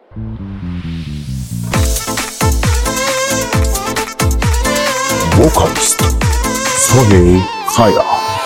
Vocalist Sony Kaya.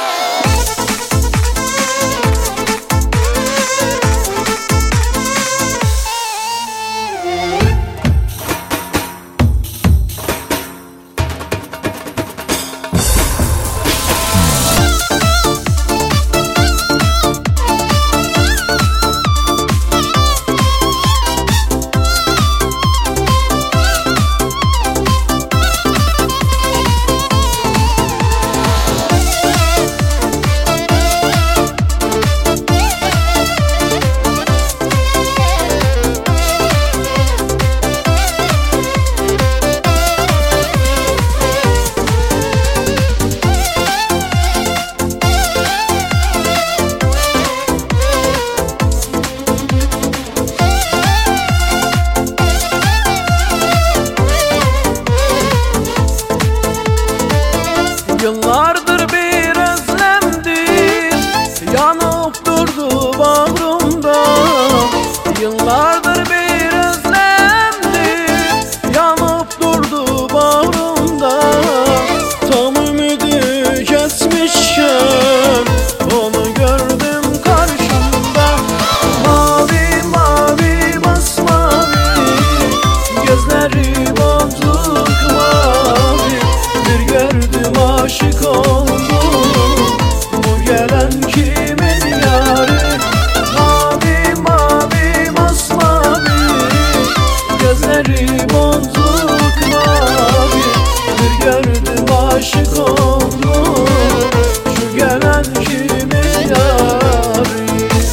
Yıllardır bir özlemdir, yanıp durdu bağrımda. Yıllardır bir özlemdir, yanıp durdu bağrımda. Tam ümidi kesmişken onu gördüm karşımda. Mavi mavi masmavi, gözleri bozuk mavi. Bir gördüm aşık oldum, bu gelen kimin yarı? Mavi mavi masmavi, gözleri bozuk mavi. Bir gördüm aşık oldum, şu gelen kimin yarı?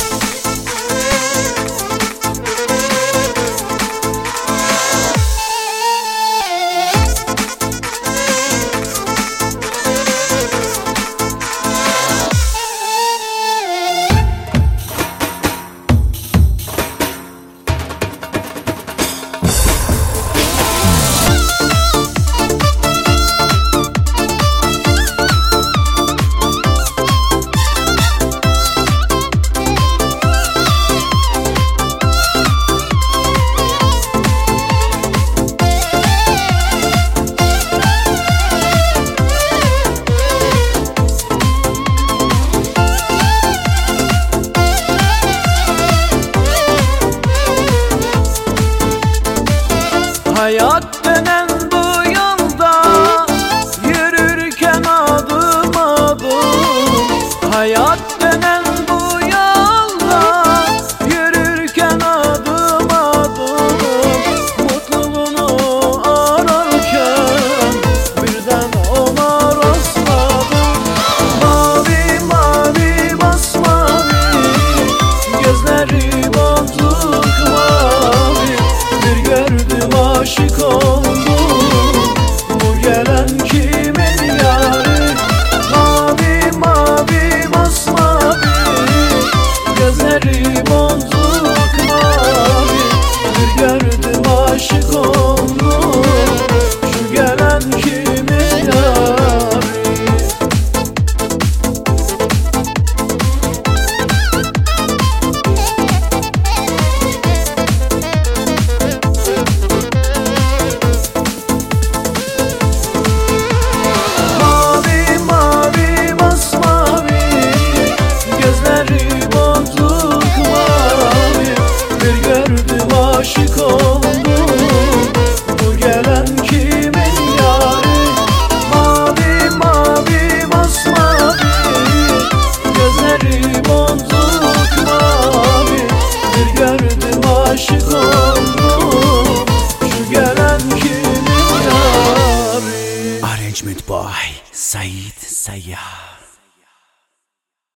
Hayat denen bu yolda yürürken adım adım. Hayat denen bu yolda yürürken adım adım. Mutluluğunu ararken birden ona rastladım. Mavi mavi masmavi, gözleri bozuk mavi. Bir gördüm aşık oldum, bu gelen kimin yarı? Mavi mavi masmavi, gözleri bozuk mavi. Bir gördüm aşık oldum, şu gelen kimin yarı? Aşık oldum, bu gelen kimin yarı? Mavi mavi masmavi, gözleri bozuk mavi. Bir gördüm aşık oldum, şu gelen kimin yarı? Arrangement by Said Sayyah.